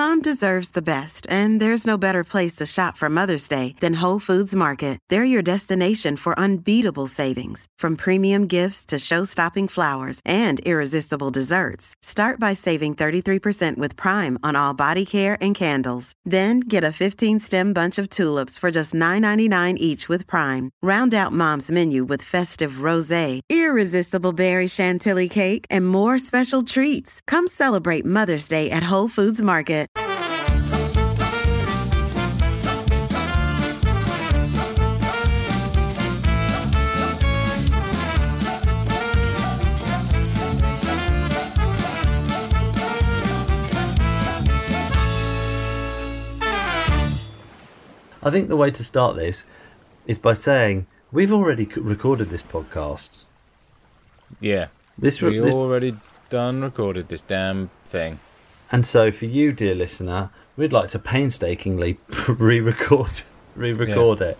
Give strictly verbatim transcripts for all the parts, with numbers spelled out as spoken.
Mom deserves the best, and there's no better place to shop for Mother's Day than Whole Foods Market. They're your destination for unbeatable savings, from premium gifts to show-stopping flowers and irresistible desserts. Start by saving thirty-three percent with Prime on all body care and candles. Then get a fifteen-stem bunch of tulips for just nine ninety-nine each with Prime. Round out Mom's menu with festive rosé, irresistible berry chantilly cake, and more special treats. Come celebrate Mother's Day at Whole Foods Market. I think the way to start this is by saying we've already recorded this podcast. Yeah, this we this, already done recorded this damn thing. And so for you, dear listener, we'd like to painstakingly re-record, re-record yeah. it.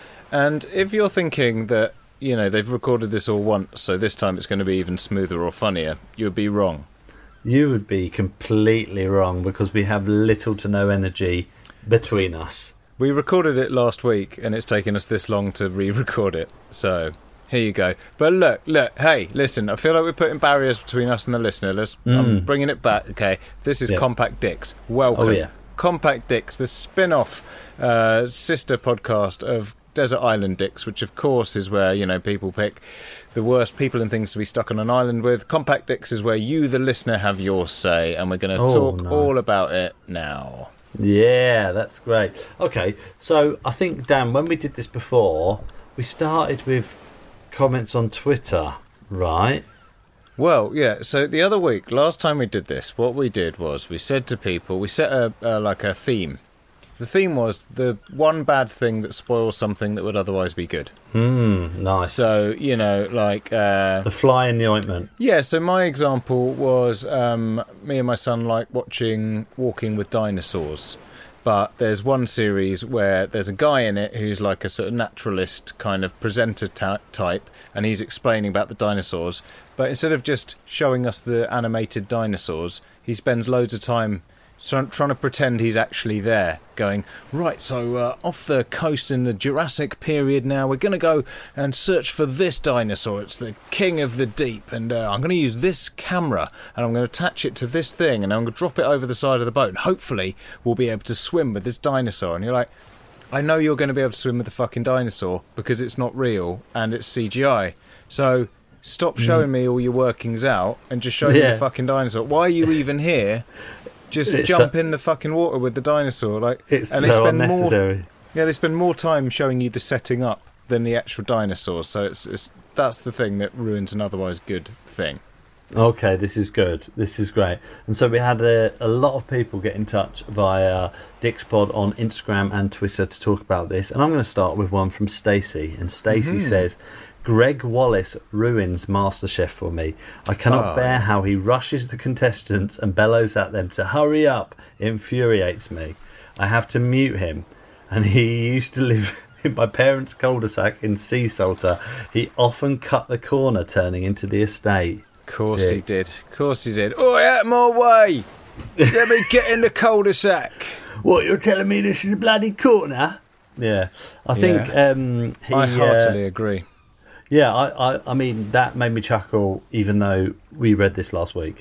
And if you're thinking that, you know, they've recorded this all once, so this time it's going to be even smoother or funnier, you would be wrong. You would be completely wrong, because we have little to no energy between us. We recorded it last week, and it's taken us this long to re-record it. So, here you go. But look, look, hey, listen, I feel like we're putting barriers between us and the listener. Let's, mm. I'm bringing it back, okay? This is yeah. Compact Dicks. Welcome. Oh, yeah. Compact Dicks, the spin-off uh, sister podcast of Desert Island Dicks, which, of course, is where, you know, people pick the worst people and things to be stuck on an island with. Compact Dicks is where you, the listener, have your say, and we're going to oh, talk nice. all about it now. Yeah, that's great. Okay, so I think, Dan, when we did this before, we started with comments on Twitter, right? Well, yeah, so the other week, last time we did this, what we did was we said to people, we set a, a like a theme. The theme was the one bad thing that spoils something that would otherwise be good. Hmm, nice. So, you know, like... Uh, the fly in the ointment. Yeah, so my example was um, me and my son like watching Walking with Dinosaurs. But there's one series where there's a guy in it who's like a sort of naturalist kind of presenter ta- type, and he's explaining about the dinosaurs. But instead of just showing us the animated dinosaurs, he spends loads of time... So I'm trying to pretend he's actually there, going, right, so uh, off the coast in the Jurassic period now, we're going to go and search for this dinosaur. It's the king of the deep, and uh, I'm going to use this camera, and I'm going to attach it to this thing, and I'm going to drop it over the side of the boat, and hopefully we'll be able to swim with this dinosaur. And you're like, I know you're going to be able to swim with the fucking dinosaur, because it's not real, and it's C G I. So... stop showing mm. me all your workings out, and just show yeah. me the fucking dinosaur. Why are you even here? Just it's jump so, in the fucking water with the dinosaur, like, it's and they so spend unnecessary. More, yeah, they spend more time showing you the setting up than the actual dinosaur. So it's, it's that's the thing that ruins an otherwise good thing. Okay, this is good. This is great. And so we had a, a lot of people get in touch via DixPod on Instagram and Twitter to talk about this. And I'm going to start with one from Stacey. And Stacey mm-hmm. says, Greg Wallace ruins MasterChef for me. I cannot oh. bear how he rushes the contestants and bellows at them to hurry up. It infuriates me. I have to mute him. And he used to live in my parents' cul-de-sac in Sea Salter. He often cut the corner turning into the estate. Of course Dick. he did. Of course he did. Oh, out of my way! Let me get in the cul-de-sac. What, you're telling me this is a bloody corner? Yeah. I think... Yeah. Um, he, I heartily uh, agree. Yeah, I, I, I mean, that made me chuckle, even though we read this last week.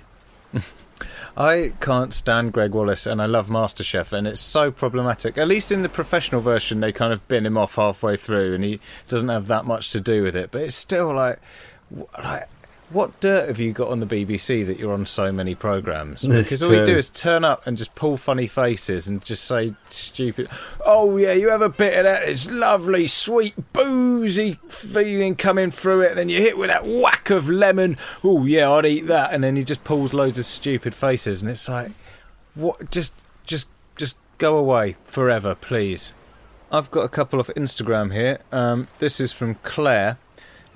I can't stand Greg Wallace, and I love MasterChef, and it's so problematic. At least in the professional version, they kind of bin him off halfway through, and he doesn't have that much to do with it. But it's still like... like what dirt have you got on the B B C that you're on so many programmes? Because all you do is turn up and just pull funny faces and just say stupid, oh yeah, you have a bit of that, it's lovely, sweet, boozy feeling coming through it, and then you hit with that whack of lemon, oh yeah, I'd eat that, and then he just pulls loads of stupid faces, and it's like, what? Just, just, just go away forever, please. I've got a couple of Instagram here. Um, this is from Claire.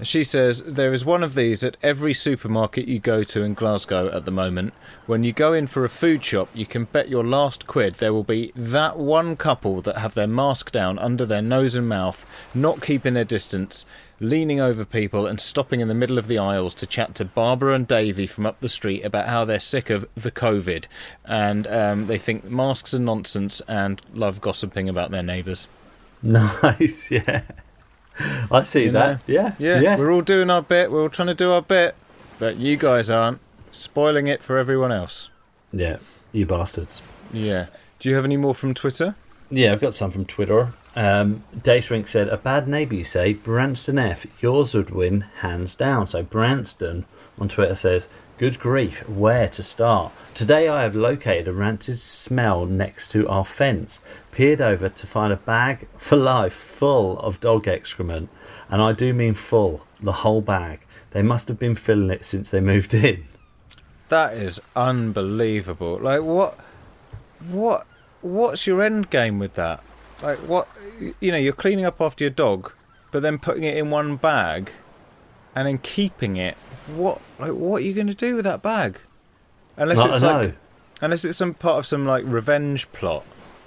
She says, there is one of these at every supermarket you go to in Glasgow at the moment. When you go in for a food shop, you can bet your last quid there will be that one couple that have their mask down under their nose and mouth, not keeping their distance, leaning over people and stopping in the middle of the aisles to chat to Barbara and Davey from up the street about how they're sick of the COVID. And um, they think masks are nonsense and love gossiping about their neighbours. Nice, yeah. I see you that. Yeah, yeah, yeah. We're all doing our bit. We're all trying to do our bit, but you guys aren't, spoiling it for everyone else. Yeah, you bastards. Yeah. Do you have any more from Twitter? Yeah, I've got some from Twitter. Um, Dacerink said, a bad neighbour, you say? Branston F. Yours would win hands down. So Branston on Twitter says, good grief, where to start? Today I have located a rancid smell next to our fence, peered over to find a bag for life full of dog excrement, and I do mean full, the whole bag. They must have been filling it since they moved in. That is unbelievable. Like, what, what, what's your end game with that? Like, what, you know, you're cleaning up after your dog, but then putting it in one bag, and then keeping it. What, like, what are you going to do with that bag? Unless Not it's I like, know. unless it's some part of some like revenge plot.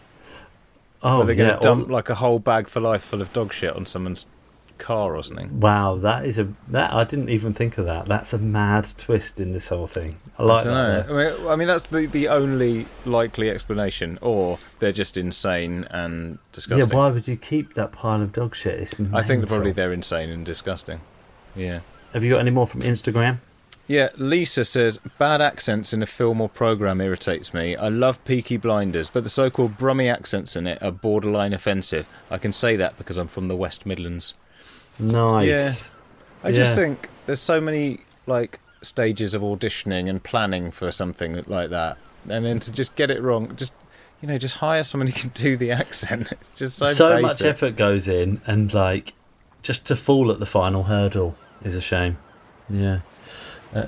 Oh, where they're going to yeah, dump or- like a whole bag for life full of dog shit on someone's car or something. Wow, that is a that I didn't even think of that. That's a mad twist in this whole thing. I like I don't that. know. I mean, I mean, that's the the only likely explanation, or they're just insane and disgusting. Yeah, why would you keep that pile of dog shit? It's mental. I think that probably they're insane and disgusting. Yeah. Have you got any more from Instagram? Yeah, Lisa says, bad accents in a film or programme irritates me. I love Peaky Blinders, but the so-called Brummy accents in it are borderline offensive. I can say that because I'm from the West Midlands. Nice. Yeah. I Yeah. just think there's so many, like, stages of auditioning and planning for something like that. And then to just get it wrong, just, you know, just hire someone who can do the accent. It's just so So basic. much effort goes in, and, like, just to fall at the final hurdle is a shame. Yeah. Uh,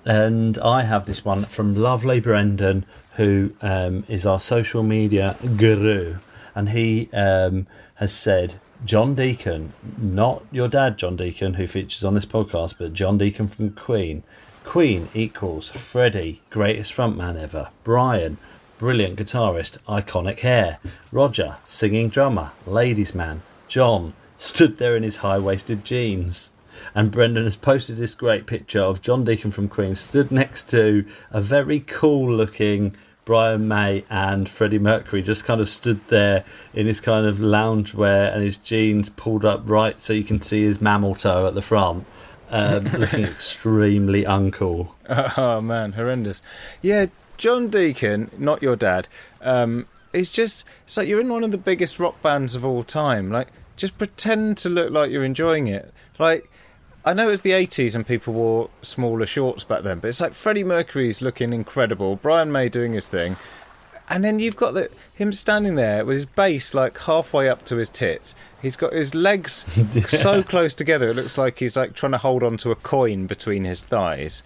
and I have this one from lovely Brendan, who um, is our social media guru, and he um, has said, John Deacon, not your dad John Deacon, who features on this podcast, but John Deacon from Queen. Queen equals Freddie, greatest frontman ever. Brian, brilliant guitarist, iconic hair. Roger, singing drummer, ladies man. John, stood there in his high-waisted jeans. And Brendan has posted this great picture of John Deacon from Queen stood next to a very cool-looking Brian May, and Freddie Mercury just kind of stood there in his kind of loungewear and his jeans pulled up right so you can see his mammal toe at the front, um, looking extremely uncool. Oh, man, horrendous. Yeah, John Deacon, not your dad, um, is just... It's like you're in one of the biggest rock bands of all time. Like, just pretend to look like you're enjoying it. Like... I know it was the eighties and people wore smaller shorts back then, but it's like Freddie Mercury's looking incredible, Brian May doing his thing, and then you've got the, him standing there with his bass like halfway up to his tits. He's got his legs Yeah. so close together, it looks like he's like trying to hold on to a coin between his thighs.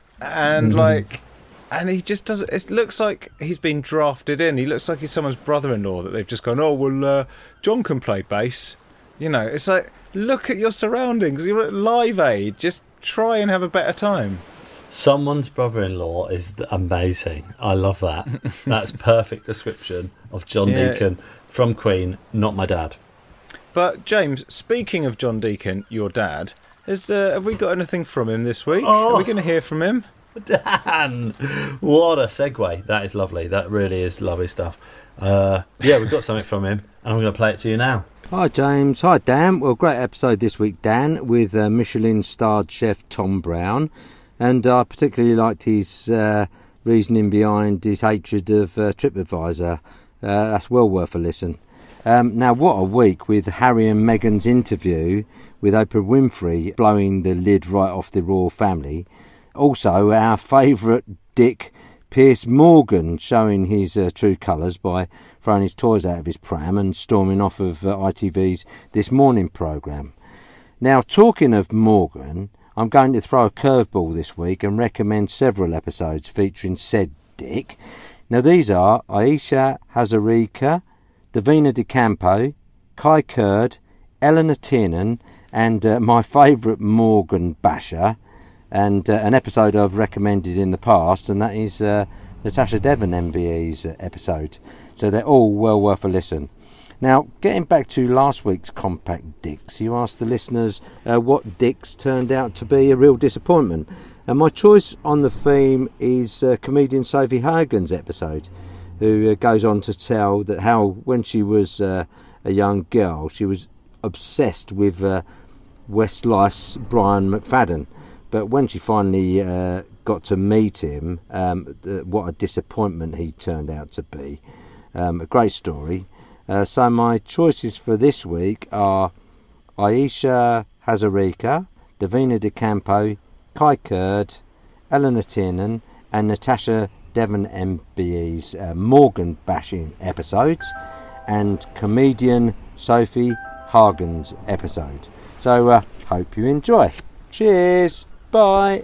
And Mhm. like... And he just doesn't... It looks like he's been drafted in. He looks like he's someone's brother-in-law that they've just gone, oh, well, uh, John can play bass. You know, it's like... Look at your surroundings. You're at Live Aid. Just try and have a better time. Someone's brother-in-law is th- amazing. I love that. That's perfect description of John Yeah. Deacon from Queen, not my dad. But, James, speaking of John Deacon, your dad, is there, have we got anything from him this week? Oh. Are we going to hear from him? Dan! What a segue. That is lovely. That really is lovely stuff. Uh, yeah, we've got something from him, and I'm going to play it to you now. Hi James, hi Dan. Well, great episode this week, Dan, with uh, Michelin-starred chef Tom Brown, and I particularly liked his uh, reasoning behind his hatred of uh, TripAdvisor. Uh, that's well worth a listen. Um, now, what a week with Harry and Meghan's interview with Oprah Winfrey blowing the lid right off the royal family. Also, our favourite Dick, Piers Morgan, showing his uh, true colours by throwing his toys out of his pram and storming off of uh, I T V's This Morning programme. Now, talking of Morgan, I'm going to throw a curveball this week and recommend several episodes featuring said Dick. Now, these are Aisha Hazarika, Davina De Campo, Kai Kurd, Eleanor Tiernan and uh, my favourite Morgan basher, and uh, an episode I've recommended in the past, and that is uh, Natasha Devon M B E's uh, episode. So they're all well worth a listen. Now, getting back to last week's Compact Dicks, you asked the listeners uh, what dicks turned out to be a real disappointment. And my choice on the theme is uh, comedian Sophie Hagen's episode, who uh, goes on to tell that how when she was uh, a young girl, she was obsessed with uh, Westlife's Brian McFadden. But when she finally uh, got to meet him, um, uh, what a disappointment he turned out to be. Um, a great story. Uh, so my choices for this week are Aisha Hazarika, Davina De Campo, Kai Kurd, Eleanor Tiernan, and Natasha Devon M B E's uh, Morgan bashing episodes, and comedian Sophie Hagen's episode. So uh, hope you enjoy. Cheers, bye.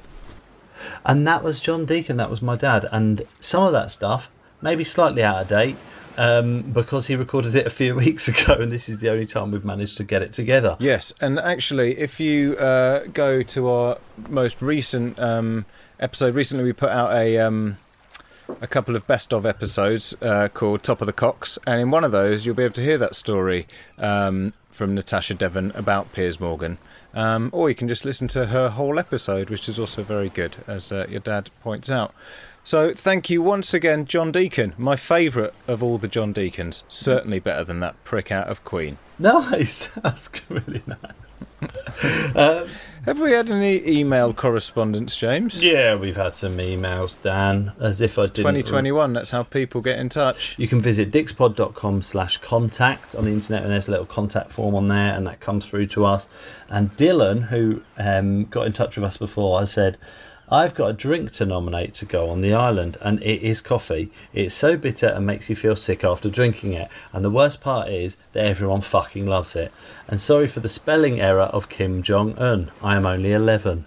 And that was John Deacon, that was my dad, and some of that stuff maybe slightly out of date. Um, because he recorded it a few weeks ago, and this is the only time we've managed to get it together. Yes, and actually, if you uh, go to our most recent um, episode, recently we put out a um, a couple of best of episodes uh, called Top of the Cocks, and in one of those you'll be able to hear that story um, from Natasha Devon about Piers Morgan, um, or you can just listen to her whole episode, which is also very good, as uh, your dad points out. So thank you once again, John Deacon, my favourite of all the John Deacons. Certainly better than that prick out of Queen. Nice, that's really nice. um, Have we had any email correspondence, James? Yeah, we've had some emails, Dan, as if I it's didn't... twenty twenty-one, that's how people get in touch. You can visit dixpod.com slash contact on the internet, and there's a little contact form on there, and that comes through to us. And Dylan, who um, got in touch with us before, has said, I've got a drink to nominate to go on the island, and it is coffee. It's so bitter and makes you feel sick after drinking it. And the worst part is that everyone fucking loves it. And sorry for the spelling error of Kim Jong-un. I am only eleven.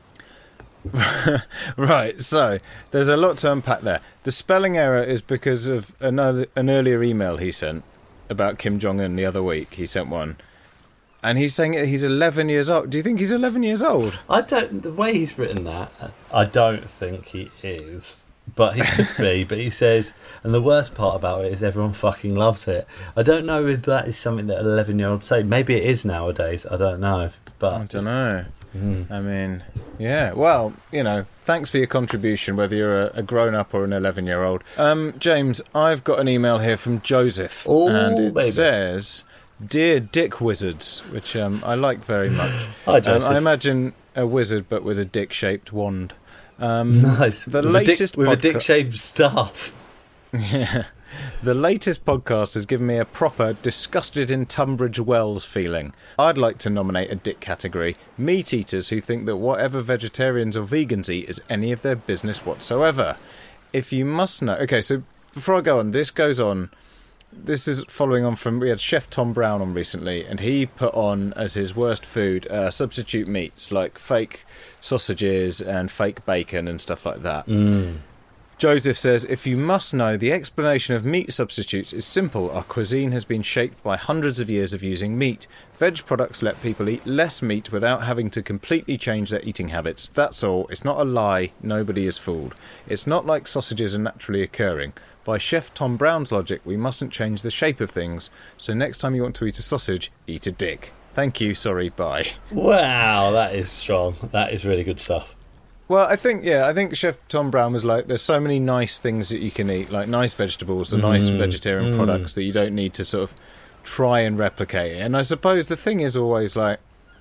Right, so there's a lot to unpack there. The spelling error is because of another an earlier email he sent about Kim Jong-un the other week. He sent one. And he's saying he's eleven years old. Do you think he's eleven years old? I don't. The way he's written that, I don't think he is. But he could be. But he says, and the worst part about it is everyone fucking loves it. I don't know if that is something that eleven-year-olds say. Maybe it is nowadays. I don't know. But I don't know. Mm. I mean, yeah. Well, you know, thanks for your contribution, whether you're a, a grown-up or an eleven-year-old. Um, James, I've got an email here from Joseph, oh, and it baby. says, "Dear Dick Wizards," which um, I like very much. Hi, Joseph. Um, I imagine a wizard, but with a dick-shaped wand. Um, nice. The with latest a dick, with podca- a dick-shaped staff. Yeah. The latest podcast has given me a proper disgusted in Tunbridge Wells feeling. I'd like to nominate a dick category: meat eaters who think that whatever vegetarians or vegans eat is any of their business whatsoever. If you must know... Okay, so before I go on, this goes on... This is following on from... We had Chef Tom Brown on recently, and he put on as his worst food uh, substitute meats, like fake sausages and fake bacon and stuff like that. Mm. Joseph says, if you must know, the explanation of meat substitutes is simple. Our cuisine has been shaped by hundreds of years of using meat. Veg products let people eat less meat without having to completely change their eating habits. That's all. It's not a lie. Nobody is fooled. It's not like sausages are naturally occurring. By Chef Tom Brown's logic, we mustn't change the shape of things. So next time you want to eat a sausage, eat a dick. Thank you, sorry, bye. Wow, that is strong. That is really good stuff. Well, I think, yeah, I think Chef Tom Brown was like, there's so many nice things that you can eat, like nice vegetables and mm, nice vegetarian mm. products that you don't need to sort of try and replicate it. And I suppose the thing is always like,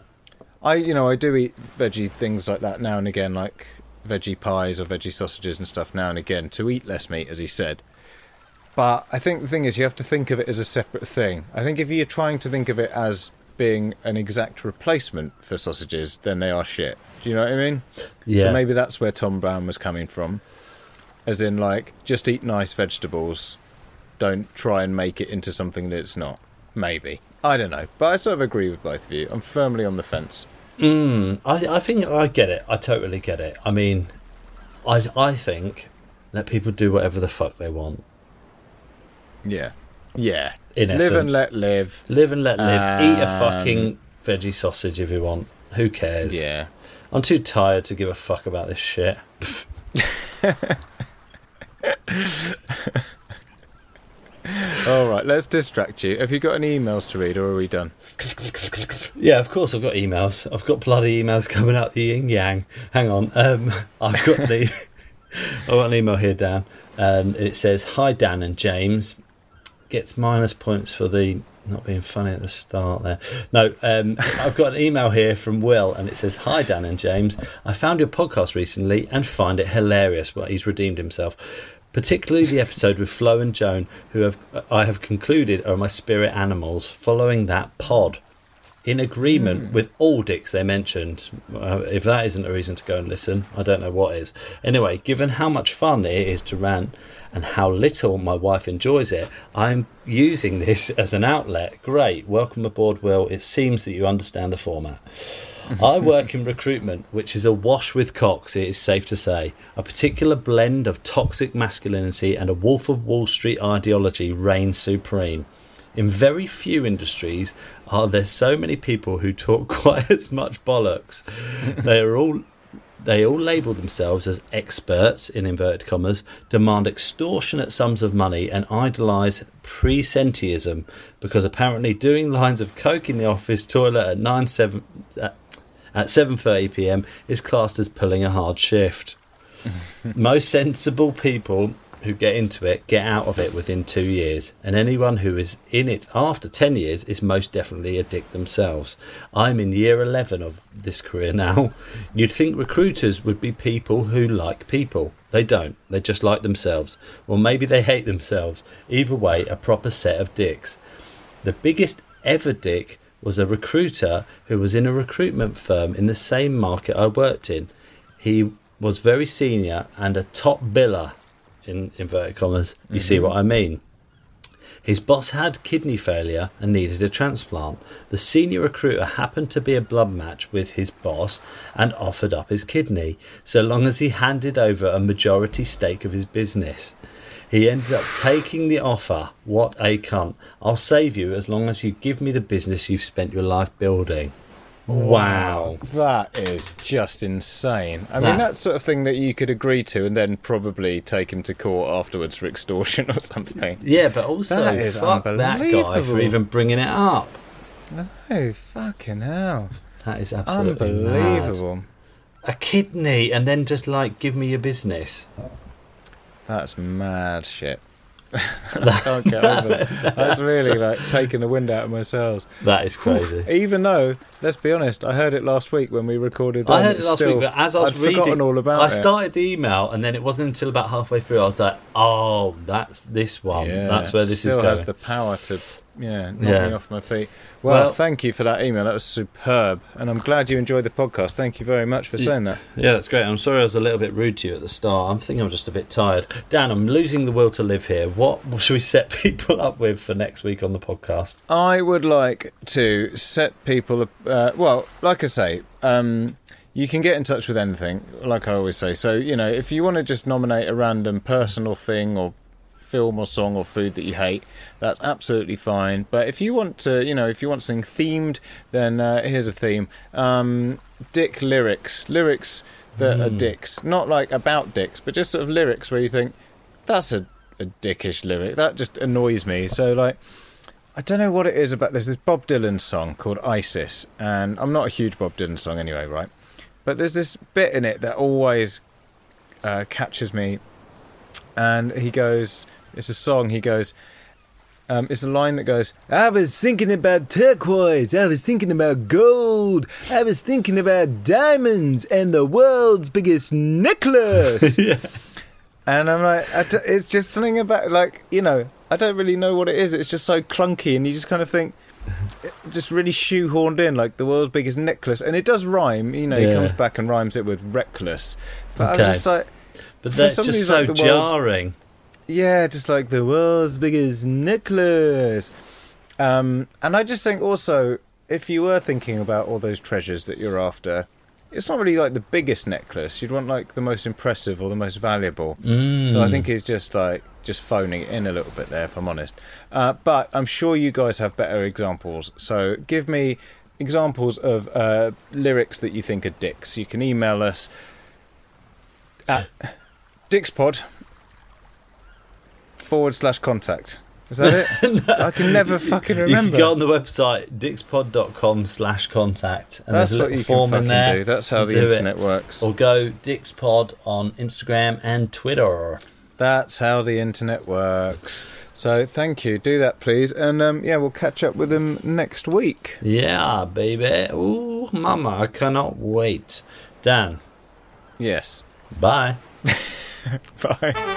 I, you know, I do eat veggie things like that now and again, like veggie pies or veggie sausages and stuff now and again to eat less meat, as he said. But I think the thing is you have to think of it as a separate thing. I think if you're trying to think of it as being an exact replacement for sausages, then they are shit. Do you know what I mean? Yeah. So maybe that's where Tom Brown was coming from. As in, like, just eat nice vegetables. Don't try and make it into something that it's not. Maybe. I don't know. But I sort of agree with both of you. I'm firmly on the fence. Mm, I, I think I get it. I totally get it. I mean, I, I think let people do whatever the fuck they want. Yeah. Yeah. In live essence. and let live. Live and let live. Um, Eat a fucking veggie sausage if you want. Who cares? Yeah. I'm too tired to give a fuck about this shit. All right, let's distract you. Have you got any emails to read, or are we done? Yeah, of course I've got emails. I've got bloody emails coming out the yin yang. Hang on. Um, I've got the I've got an email here, Dan, and it says, "Hi Dan and James." Gets minus points for the not being funny at the start there. No, um, I've got an email here from Will, and it says, "Hi Dan and James. I found your podcast recently and find it hilarious." Well, he's redeemed himself. Particularly the episode with Flo and Joan, who have I have concluded are my spirit animals, following that pod. In agreement mm. with all dicks they mentioned. Uh, if that isn't a reason to go and listen, I don't know what is. Anyway, given how much fun it is to rant and how little my wife enjoys it, I'm using this as an outlet. Great. Welcome aboard, Will. It seems that you understand the format. I work in recruitment, which is awash with cocks, it is safe to say. A particular blend of toxic masculinity and a Wolf of Wall Street ideology reigns supreme. In very few industries are there so many people who talk quite as much bollocks. They are all they all label themselves as experts, in inverted commas, demand extortionate sums of money and idolise presenteeism, because apparently doing lines of coke in the office toilet at nine seven at, at seven thirty p.m. is classed as pulling a hard shift. Most sensible people who get into it get out of it within two years, and anyone who is in it after ten years is most definitely a dick themselves. I'm in year eleven of this career now. You'd think recruiters would be people who like people. They don't. They just like themselves. Or maybe they hate themselves. Either way, a proper set of dicks. The biggest ever dick was a recruiter who was in a recruitment firm in the same market I worked in. He was very senior and a top biller, in inverted commas. You mm-hmm. see what I mean? His boss had kidney failure and needed a transplant. The senior recruiter happened to be a blood match with his boss and offered up his kidney, so long as he handed over a majority stake of his business. He ended up taking the offer. What a cunt. I'll save you as long as you give me the business you've spent your life building. Wow. That is just insane. I That- mean, that's sort of thing that you could agree to and then probably take him to court afterwards for extortion or something. Yeah, but also That is fuck that guy for unbelievable. even bringing it up. No, fucking hell. That is absolutely Unbelievable. mad. A kidney and then just like give me your business. That's mad shit. I can't get over that. That's really like taking the wind out of my sails. That is crazy. Even though, let's be honest, I heard it last week when we recorded. I then, heard it it's last still, week, but as I was I'd reading, forgotten all about I it. started the email, and then it wasn't until about halfway through I was like, "Oh, that's this one. Yeah, That's where this still is going." has the power to, yeah, knock Yeah. me off my feet. Well, Well- thank you for that email. That was superb, and I'm glad you enjoyed the podcast. Thank you very much for saying that. Yeah, that's great. I'm sorry I was a little bit rude to you at the start. I think I'm just a bit tired. Dan, I'm losing the will to live here. What should we set people up with for next week on the podcast? I would like to set people, uh, well, like I say, um, you can get in touch with anything, like I always say. So, you know, if you want to just nominate a random personal thing or film or song or food that you hate, that's absolutely fine. But if you want to, you know, if you want something themed, then uh, here's a theme. Um, dick lyrics. Lyrics that Mm. are dicks. Not like about dicks, but just sort of lyrics where you think, that's a, a dickish lyric. That just annoys me. So, like, I don't know what it is about. There's this Bob Dylan song called Isis, and I'm not a huge Bob Dylan song anyway, right? But there's this bit in it that always uh, catches me, and he goes, it's a song, he goes, um, it's a line that goes, I was thinking about turquoise, I was thinking about gold, I was thinking about diamonds and the world's biggest necklace. Yeah. And I'm like, I d- it's just something about, like, you know, I don't really know what it is. It's just so clunky, and you just kind of think, just really shoehorned in, like the world's biggest necklace. And it does rhyme, you know, he Yeah. comes back and rhymes it with reckless. But Okay. I'm just like, But for that's somebody just who's so like the world's- jarring. yeah, just like the world's biggest necklace. Um, and I just think also, if you were thinking about all those treasures that you're after, it's not really like the biggest necklace. You'd want like the most impressive or the most valuable. Mm. So I think he's just like just phoning it in a little bit there, if I'm honest. Uh, but I'm sure you guys have better examples. So give me examples of uh, lyrics that you think are dicks, you can email us at dixpod forward slash contact. Is that it? No. I can never fucking remember. You can go on the website dixpod.com slash contact. And that's there's a what little you form can in fucking there. do. That's how the do internet it. works. Or go Dixpod on Instagram and Twitter. That's how the internet works. So thank you. Do that, please. And um, yeah, we'll catch up with them next week. Yeah, baby. Ooh, mama, I cannot wait. Dan. Yes. Bye. Bye.